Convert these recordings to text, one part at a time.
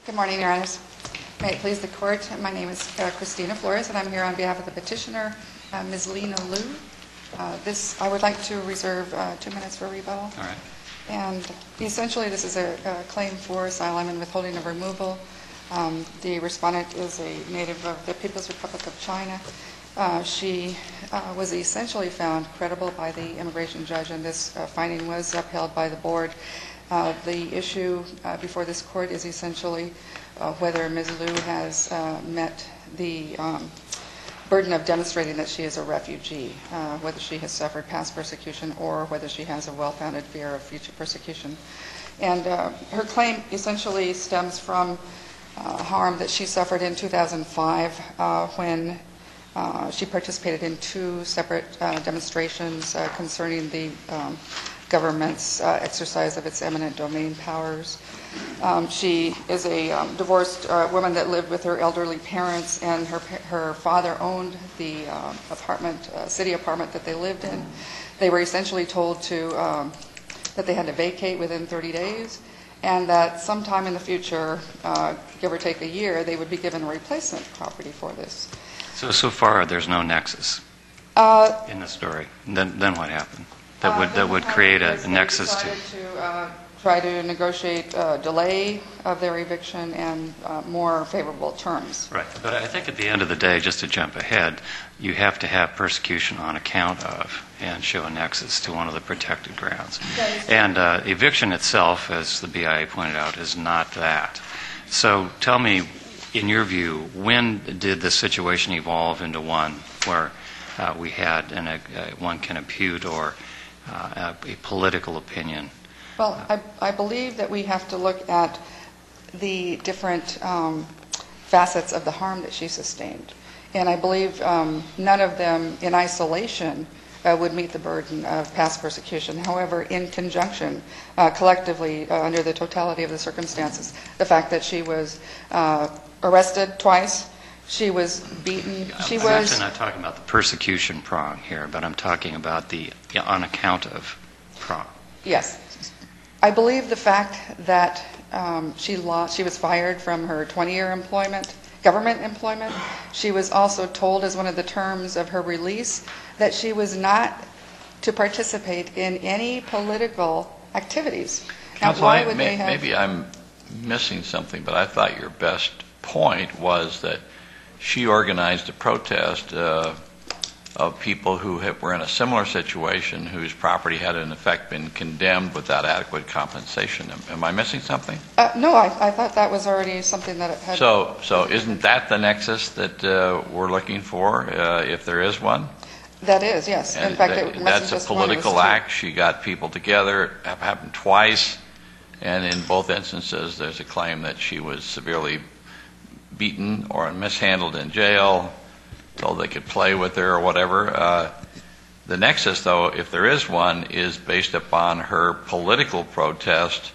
Good morning, Your Honors. May it please the Court, my name is Christina Flores, and I'm here on behalf of the petitioner, Ms. Lena Liu. I would like to reserve 2 minutes for rebuttal. All right. And essentially, this is a claim for asylum and withholding of removal. The respondent is a native of the People's Republic of China. She was essentially found credible by the immigration judge, and this finding was upheld by the board. The issue before this court is essentially whether Ms. Liu has met the burden of demonstrating that she is a refugee, whether she has suffered past persecution or whether she has a well-founded fear of future persecution. And her claim essentially stems from harm that she suffered in 2005 when she participated in 2 separate demonstrations concerning the government's exercise of its eminent domain powers. She is a divorced woman that lived with her elderly parents, and her father owned the city apartment that they lived in. They were essentially told that they had to vacate within 30 days, and that sometime in the future, give or take a year, they would be given a replacement property for this. So far, there's no nexus in the story. Then what happened? That would create a nexus to try to negotiate a delay of their eviction and more favorable terms. Right. But I think at the end of the day, just to jump ahead, you have to have persecution on account of and show a nexus to one of the protected grounds. And eviction itself, as the BIA pointed out, is not that. So tell me, in your view, when did the situation evolve into one where we had one can impute or a political opinion? Well, I believe that we have to look at the different facets of the harm that she sustained. And I believe none of them in isolation would meet the burden of past persecution. However, in conjunction, collectively, under the totality of the circumstances, the fact that she was arrested twice, she was beaten, I'm actually not talking about the persecution prong here, but I'm talking about the on account of prong. Yes. I believe the fact that she was fired from her 20-year employment, government employment. She was also told as one of the terms of her release that she was not to participate in any political activities. Counsel, maybe I'm missing something, but I thought your best point was that she organized a protest of people who were in a similar situation, whose property had in effect been condemned without adequate compensation. Am I missing something? No, I thought that was already something that had... So isn't that the nexus that we're looking for, if there is one? That is, yes. And in fact, that's a political act. She got people together. It happened twice, and in both instances there's a claim that she was severely beaten or mishandled in jail, told they could play with her or whatever. The nexus, though, if there is one, is based upon her political protest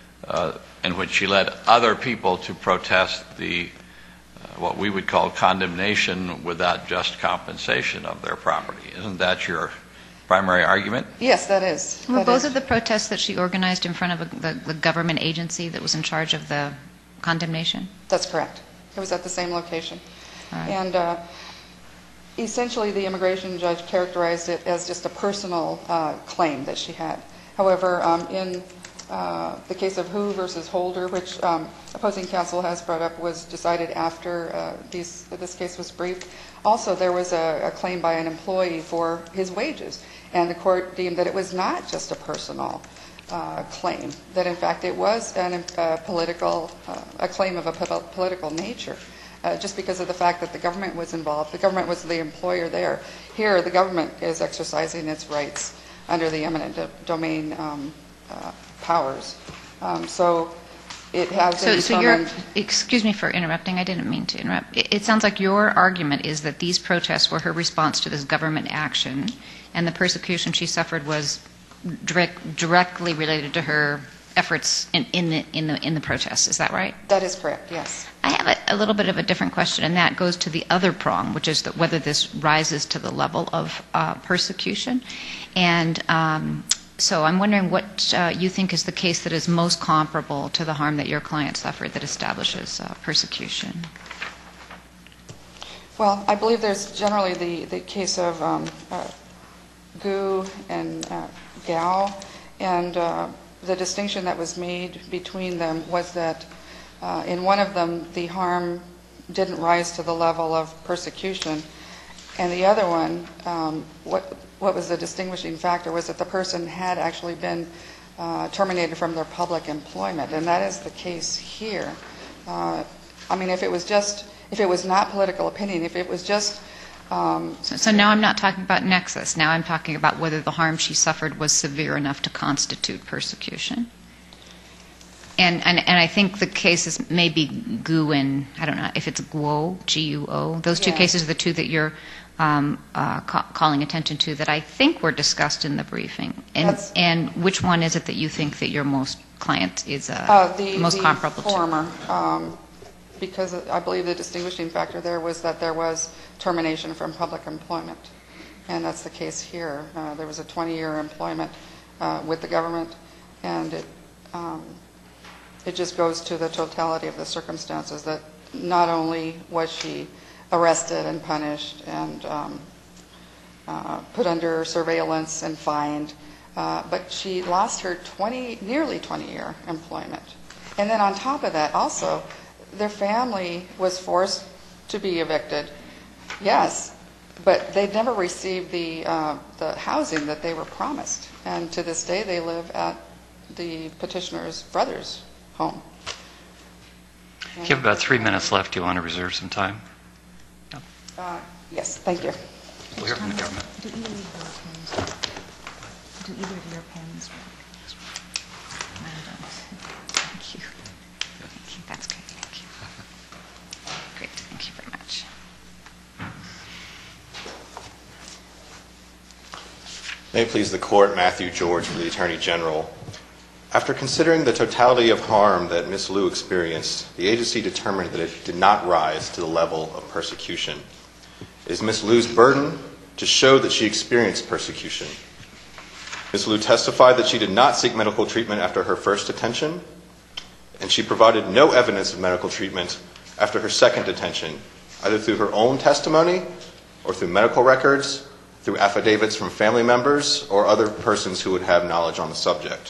in which she led other people to protest the what we would call condemnation without just compensation of their property. Isn't that your primary argument? Yes, that is. Were both of the protests that she organized in front of the government agency that was in charge of the condemnation? That's correct. It was at the same location. Right. And essentially the immigration judge characterized it as just a personal claim that she had. However, in the case of Hu versus Holder, which opposing counsel has brought up, was decided after this case was briefed. Also, there was a claim by an employee for his wages, and the court deemed that it was not just a personal claim, that in fact it was a claim of a political nature, just because of the fact that the government was involved. The government was the employer there. Here, the government is exercising its rights under the eminent domain powers. So it has been determined... Excuse me for interrupting. I didn't mean to interrupt. It sounds like your argument is that these protests were her response to this government action, and the persecution she suffered was directly related to her efforts in the protests. Is that right? That is correct, yes. I have a little bit of a different question, and that goes to the other prong, which is that whether this rises to the level of persecution. And So I'm wondering what you think is the case that is most comparable to the harm that your client suffered that establishes persecution. Well, I believe there's generally the case of Gu and Gao, and the distinction that was made between them was that in one of them the harm didn't rise to the level of persecution, and the other one, what was the distinguishing factor was that the person had actually been terminated from their public employment, and that is the case here. I mean, if it was not political opinion, if it was just... So now I'm not talking about nexus. Now I'm talking about whether the harm she suffered was severe enough to constitute persecution. And I think the cases may be Gu and, I don't know, if it's Guo, G-U-O. Those two cases are the two that you're calling attention to that I think were discussed in the briefing. And which one is it that you think that your most client is most comparable to? The former. Because I believe the distinguishing factor there was that there was termination from public employment. And that's the case here. There was a 20-year employment with the government, and it just goes to the totality of the circumstances that not only was she arrested and punished and put under surveillance and fined, but she lost her nearly 20-year employment. And then on top of that, also, their family was forced to be evicted, yes, but they never received the housing that they were promised. And to this day, they live at the petitioner's brother's home. You have about 3 minutes left. Do you want to reserve some time? Yes, thank you. We'll hear from the government. Do either of your pens work? Mine don't. Thank you. Thank you. That's good. Thank you. Great. Thank you very much. May it please the Court, Matthew George for the Attorney General. After considering the totality of harm that Ms. Liu experienced, the agency determined that it did not rise to the level of persecution. It is Ms. Liu's burden to show that she experienced persecution. Ms. Liu testified that she did not seek medical treatment after her first detention, and she provided no evidence of medical treatment after her second detention, either through her own testimony or through medical records, through affidavits from family members or other persons who would have knowledge on the subject.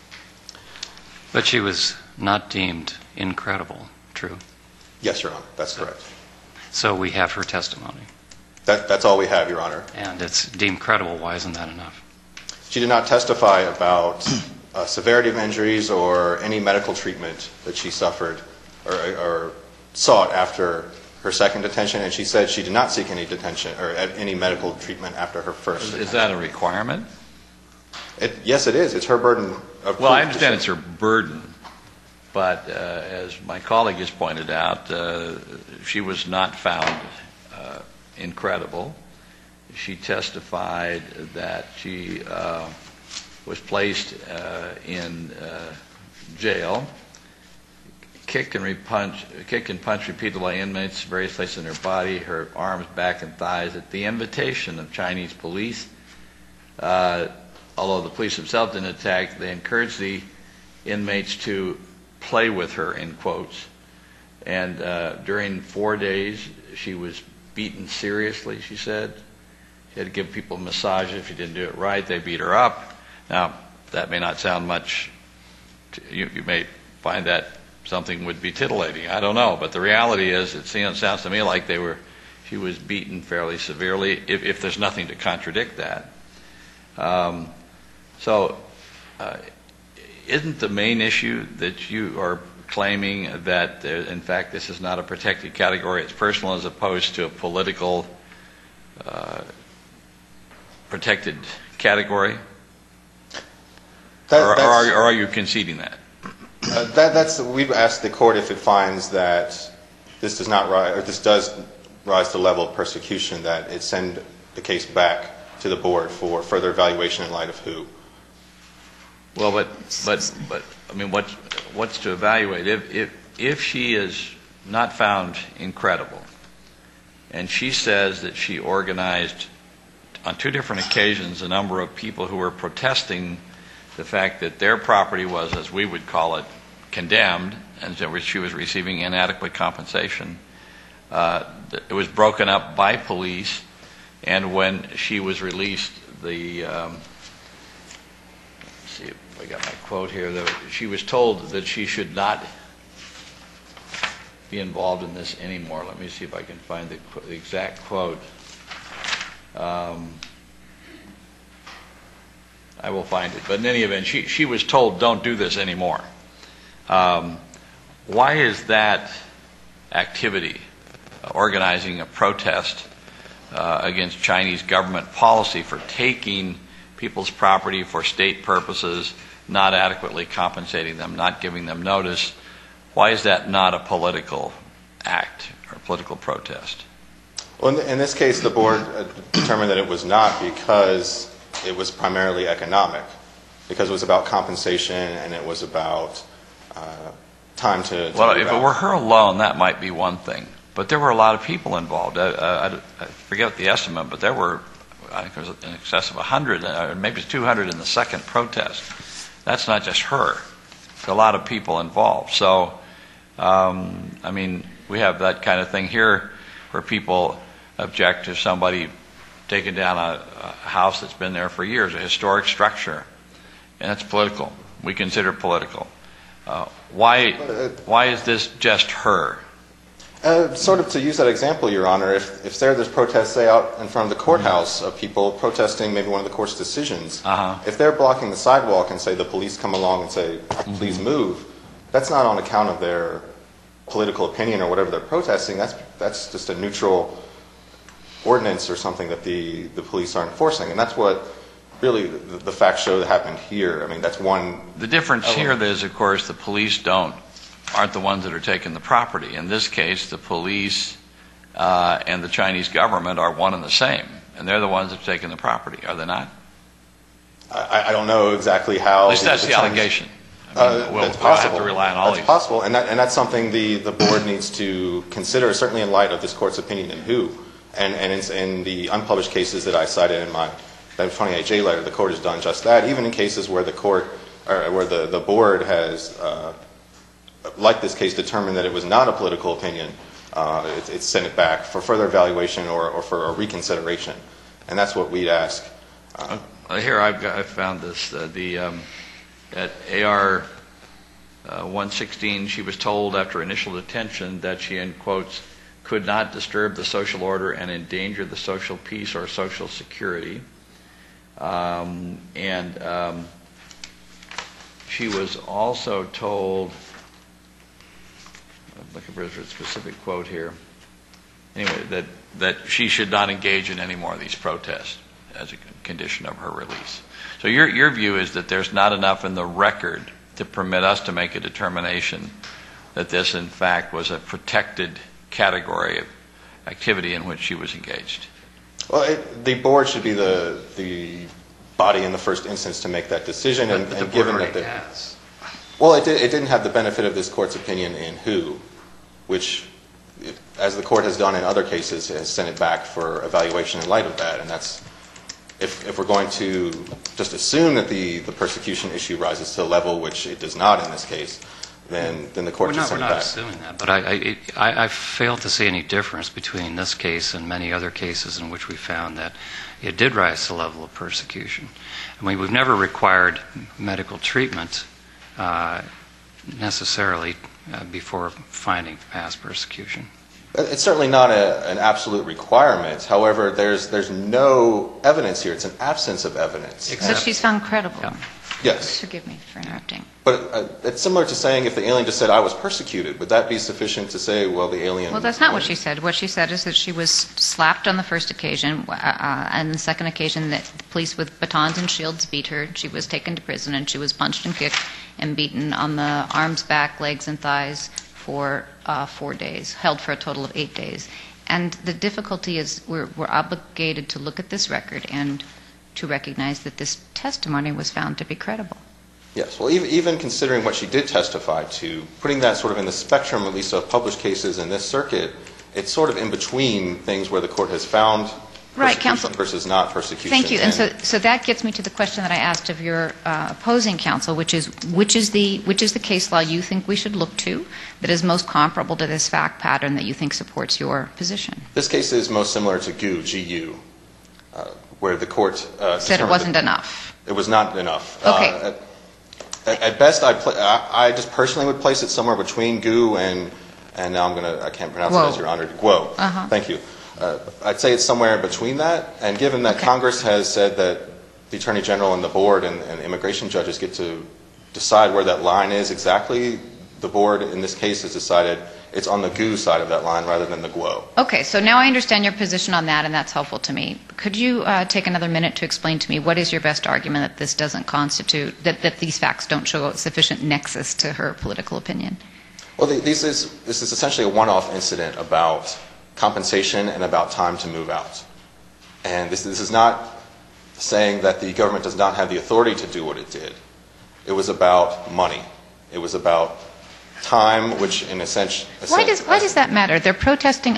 But she was not deemed incredible, true? Yes, Your Honor, that's correct. So we have her testimony. That's all we have, Your Honor. And it's deemed credible. Why isn't that enough? She did not testify about severity of injuries or any medical treatment that she suffered or sought after her second detention, and she said she did not seek any detention or any medical treatment after her first detention. Is that a requirement? Yes, it is. It's her burden of proof. Well, I understand it's her burden, but as my colleague has pointed out, she was not found incredible. She testified that she was placed in jail, kicked and punched repeatedly by inmates, various places in her body, her arms, back, and thighs, at the invitation of Chinese police. Although the police themselves didn't attack, they encouraged the inmates to play with her, in quotes. And during 4 days, she was beaten seriously, she said. She had to give people massages. If she didn't do it right, they beat her up. Now, that may not sound much. You may find that something would be titillating. I don't know. But the reality is, it sounds to me like she was beaten fairly severely, if there's nothing to contradict that. So, isn't the main issue that you are claiming that, in fact, this is not a protected category, it's personal as opposed to a political protected category? Or are you conceding that? We've asked the court if it finds that this does not rise, or this does rise to the level of persecution, that it send the case back to the board for further evaluation in light of who. Well, but I mean, what's to evaluate? If she is not found incredible, and she says that she organized on 2 different occasions a number of people who were protesting the fact that their property was, as we would call it, condemned, and so she was receiving inadequate compensation. It was broken up by police, and when she was released, let's see if I got my quote here, that she was told that she should not be involved in this anymore. Let me see if I can find the exact quote. I will find it. But in any event, she was told, don't do this anymore. Why is that activity, organizing a protest against Chinese government policy for taking people's property for state purposes, not adequately compensating them, not giving them notice, why is that not a political act or political protest? Well, in this case, the board determined that it was not because it was primarily economic, because it was about compensation and it was about time to well, move if it out. were her alone, that might be one thing. But there were a lot of people involved. I forget the estimate, but there were, I think it was in excess of 100, or maybe 200 in the second protest. That's not just her. There's a lot of people involved. So, I mean, we have that kind of thing here where people object to somebody taking down a house that's been there for years, a historic structure, and it's political. We consider it political. Why is this just her? Sort of to use that example, Your Honor, if there's protests, say, out in front of the courthouse of people protesting maybe one of the court's decisions, if they're blocking the sidewalk and say the police come along and say, please move, that's not on account of their political opinion or whatever they're protesting. That's just a neutral ordinance or something that the police are enforcing. And that's what really the facts show that happened here. I mean, that's one. The difference here is, of course, the police aren't the ones that are taking the property. In this case, the police and the Chinese government are one and the same, and they're the ones that are taking the property, are they not? I don't know exactly how. At least that's the allegation. I mean, we'll have to rely on all these. That's possible, and that's something the board needs to consider, certainly in light of this court's opinion in Hu. And in the unpublished cases that I cited in my 28J letter, the court has done just that. Even in cases where the court, or where the board has, like this case, determined that it was not a political opinion, it's sent it back for further evaluation or for a reconsideration. And that's what we'd ask. Here I found this. At AR 116, she was told after initial detention that she, in quotes, could not disturb the social order and endanger the social peace or social security. She was also told, I'm looking for a specific quote here, anyway, that she should not engage in any more of these protests as a condition of her release. So your view is that there's not enough in the record to permit us to make a determination that this, in fact, was a protected category of activity in which she was engaged. Well, the board should be the body in the first instance to make that decision. But the board already has. Well, it didn't have the benefit of this court's opinion in Hu, which, as the court has done in other cases, has sent it back for evaluation in light of that. And that's, if we're going to just assume that the persecution issue rises to a level which it does not in this case, then the court should send it back. We're not assuming that, but I fail to see any difference between this case and many other cases in which we found that it did rise to the level of persecution. I mean, we've never required medical treatment necessarily before finding past persecution. It's certainly not an absolute requirement. However, there's no evidence here. It's an absence of evidence. So she's found credible. Yeah. Yes. Forgive me for interrupting. But it's similar to saying if the alien just said, I was persecuted, would that be sufficient to say, well, the alien... Well, that's not what she said. What she said is that she was slapped on the first occasion, and the second occasion that the police with batons and shields beat her. She was taken to prison, and she was punched and kicked and beaten on the arms, back, legs, and thighs for 4 days, held for a total of 8 days. And the difficulty is we're obligated to look at this record and to recognize that this testimony was found to be credible. Yes. Well, even considering what she did testify to, putting that sort of in the spectrum, at least of published cases in this circuit, it's sort of in between things where the court has found Right, persecution counsel. versus not persecution. Thank you. And so that gets me to the question that I asked of your opposing counsel, which is the case law you think we should look to that is most comparable to this fact pattern that you think supports your position? This case is most similar to GU, where the court Said it wasn't enough. It was not enough. Okay. At best, I just personally would place it somewhere between GU and now I can't pronounce Guo. it as Your Honor. Guo. Uh-huh. Thank you. I'd say it's somewhere between that, and given that Okay. Congress has said that the Attorney General and the board and immigration judges get to decide where that line is exactly, the board in this case has decided it's on the GU side of that line rather than the Guo. Okay, so now I understand your position on that, and that's helpful to me. Could you take another minute to explain to me what is your best argument that this doesn't constitute, that these facts don't show a sufficient nexus to her political opinion? Well, this is essentially a one-off incident about compensation and about time to move out. And this is not saying that the government does not have the authority to do what it did. It was about money. It was about time, which in a sense... Why does that matter? They're protesting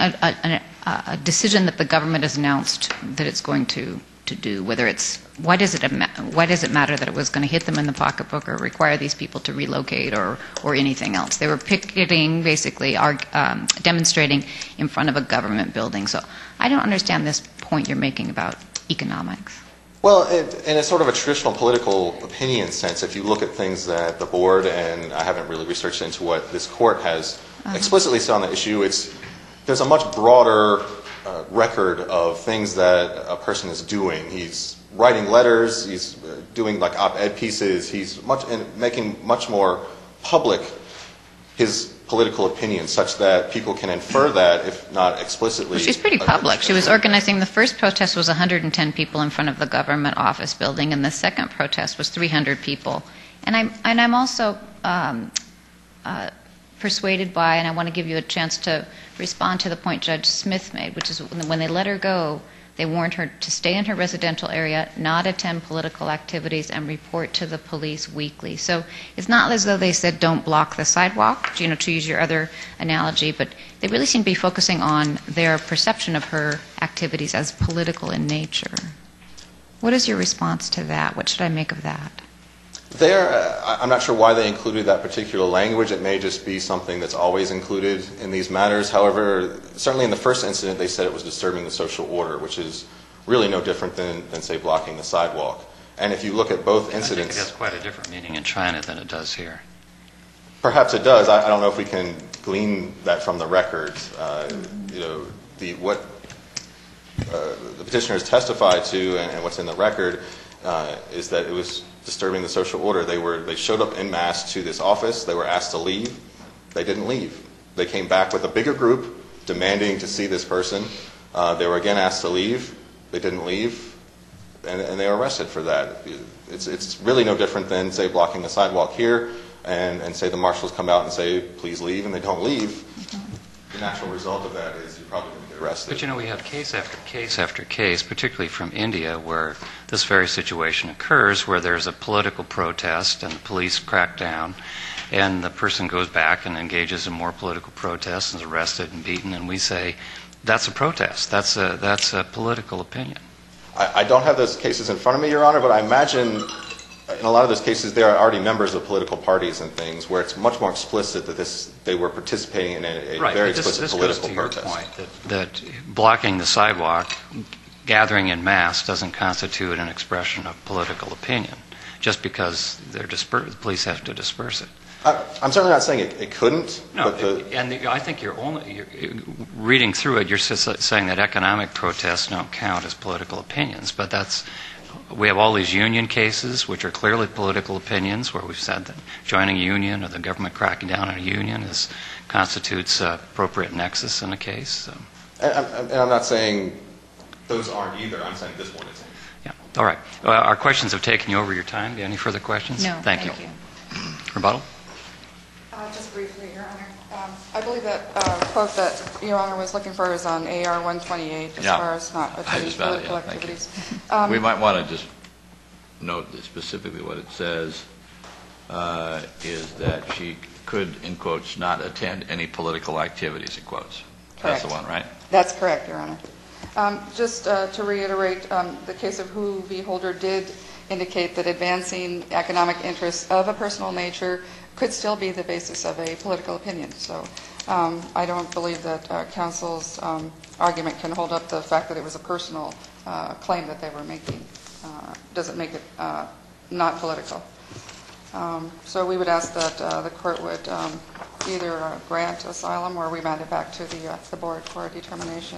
a decision that the government has announced that it's going to do. Why does it matter that it was going to hit them in the pocketbook or require these people to relocate or anything else? They were picketing, basically demonstrating in front of a government building. So I don't understand this point you're making about economics. Well, in a sort of a traditional political opinion sense, if you look at things that the board, and I haven't really researched into what this court has explicitly said on the issue, there's a much broader record of things that a person is doing. He's writing letters, he's doing like op-ed pieces, he's making much more public his political opinion such that people can infer that, if not explicitly. Well, she's pretty public. She was organizing, the first protest was 110 people in front of the government office building, and the second protest was 300 people. And I'm also persuaded by, and I want to give you a chance to respond to the point Judge Smith made, which is when they let her go, they warned her to stay in her residential area, not attend political activities, and report to the police weekly. So it's not as though they said don't block the sidewalk, to use your other analogy, but they really seem to be focusing on their perception of her activities as political in nature. What is your response to that? What should I make of that? I'm not sure why they included that particular language. It may just be something that's always included in these matters. However, certainly in the first incident, they said it was disturbing the social order, which is really no different than say, blocking the sidewalk. And if you look at both incidents... I think it has quite a different meaning in China than it does here. Perhaps it does. I don't know if we can glean that from the record. What the petitioner has testified to and what's in the record is that it was disturbing the social order. They showed up en masse to this office. They were asked to leave. They didn't leave. They came back with a bigger group demanding to see this person. They were again asked to leave. They didn't leave, and they were arrested for that. It's really no different than, say, blocking the sidewalk here and say the marshals come out and say, please leave, and they don't leave. The natural result of that is you're probably going to get arrested. But we have case after case after case, particularly from India, where this very situation occurs, where there's a political protest and the police crack down, and the person goes back and engages in more political protests and is arrested and beaten, and we say, that's a protest. That's a political opinion. I don't have those cases in front of me, Your Honor, but I imagine in a lot of those cases there are already members of political parties and things where it's much more explicit that they were participating in a very explicit political protest. Right, this goes to your point that blocking the sidewalk, gathering in mass, doesn't constitute an expression of political opinion, just because the police have to disperse it. I'm certainly not saying it couldn't. No, but I think you're reading through it, you're saying that economic protests don't count as political opinions, but we have all these union cases, which are clearly political opinions, where we've said that joining a union or the government cracking down on a union constitutes appropriate nexus in a case. So. And I'm not saying those aren't either. I'm saying this one isn't. Yeah. All right. Our questions have taken you over your time. Do you have any further questions? No. Thank you. Rebuttal? Just briefly, Your Honor. I believe that quote that Your Honor was looking for is on AR 128 as far as not attending political activities. We might want to just note that specifically what it says is that she could, in quotes, not attend any political activities, in quotes. Correct. That's the one, right? That's correct, Your Honor. Just to reiterate, the case of Hu v. Holder did indicate that advancing economic interests of a personal nature could still be the basis of a political opinion. So I don't believe that counsel's argument can hold up the fact that it was a personal claim that they were making. Doesn't make it not political. So we would ask that the court would either grant asylum or remand it back to the board for a determination.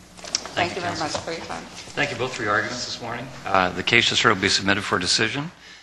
Thank you very much for your time. Thank you both for your arguments this morning. The case will be submitted for decision.